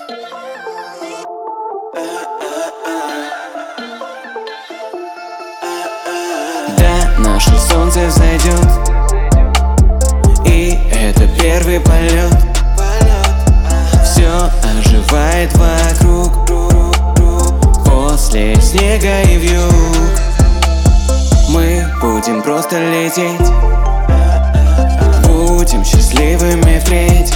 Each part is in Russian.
Да, наше солнце взойдет, и это первый полет. Все оживает вокруг, после снега и вьюг. Мы будем просто лететь, будем счастливыми впредь.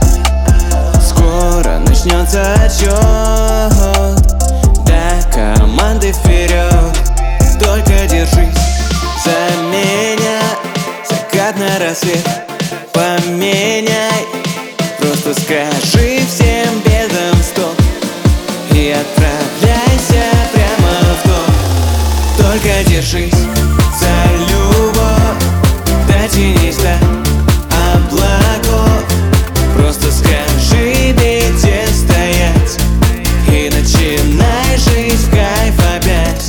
Скоро начнется отсчет, до команды вперед. Только держись за меня, закат на рассвет поменяй. Просто скажи всем бедам стоп и отправляйся прямо в топ. Только держись за любовь, дотянись до облаков. Просто скажи беде стоять и начинай жить в кайф опять.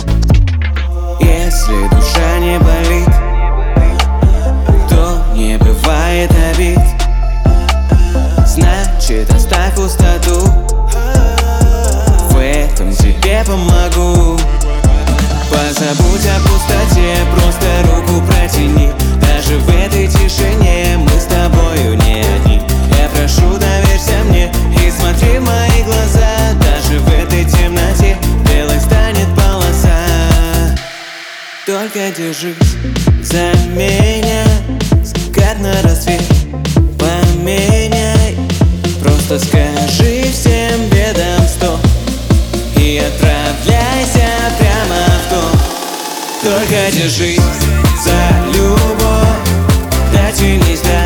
Если душа не болит, то не бывает обид. Значит, оставь пустоту, в этом тебе помогу. Позабудь о пустоте, просто руку протяни. Даже в этой тишине мы с тобою не одни. Я прошу, доверься мне и смотри в мои глаза. Даже в этой темноте белой станет полоса. Только держись за меня, закат на рассвет поменяй. Просто скажи всем бедам стоп и отправляйся прямо в топ. Только держись за любовь, дотянись до